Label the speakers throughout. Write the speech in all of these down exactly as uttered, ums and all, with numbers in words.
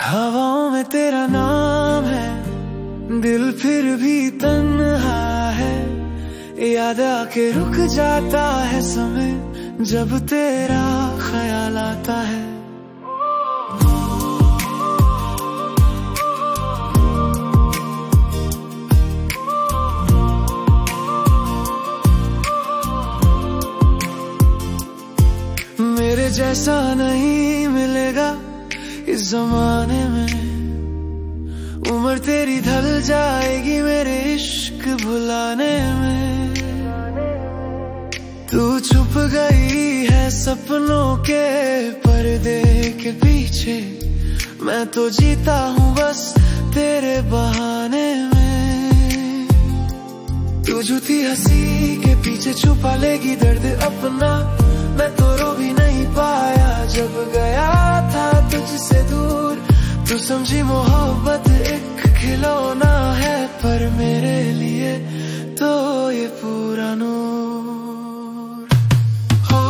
Speaker 1: हवाओं में तेरा नाम है, दिल फिर भी तन्हा है। याद आके रुक जाता है समय, जब तेरा ख्याल आता है। मेरे जैसा नहीं मिलेगा इस जमाने में, उम्र तेरी ढल जाएगी मेरे इश्क भुलाने में। तू छुप गई है सपनों के पर्दे के पीछे, मैं तो जीता हूँ बस तेरे बहाने में। तू झूठी हंसी के पीछे छुपा लेगी दर्द अपना, मैं तो रो भी नहीं पाया जब गया था तुझसे दूर। तू समझी मोहब्बत एक खिलौना है, पर मेरे लिए तो ये पूरा नूर। हो,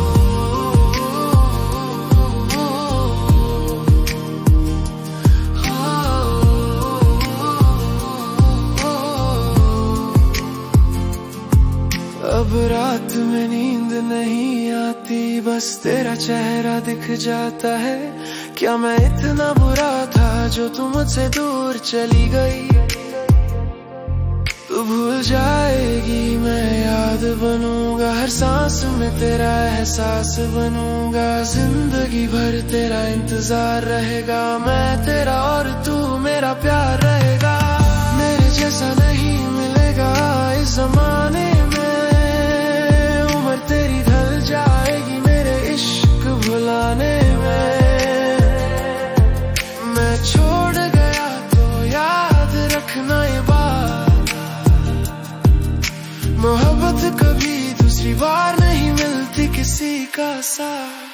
Speaker 1: अब रात में नींद नहीं आती, बस तेरा चेहरा दिख जाता है। क्या मैं इतना बुरा था जो तू मुझसे दूर चली गई? तू भूल जाएगी मैं याद बनूंगा, हर सांस में तेरा एहसास बनूंगा। जिंदगी भर तेरा इंतजार रहेगा, मैं तेरा और तू मेरा प्यार रहेगा। मेरे जैसा नहीं मिलेगा इस जमाने में, उम्र तेरी ढल जाएगी मेरे इश्क भुलाने में। मैं छोड़ गया तो याद रखना ये बात, मोहब्बत कभी दूसरी बार नहीं मिलती किसी का साथ।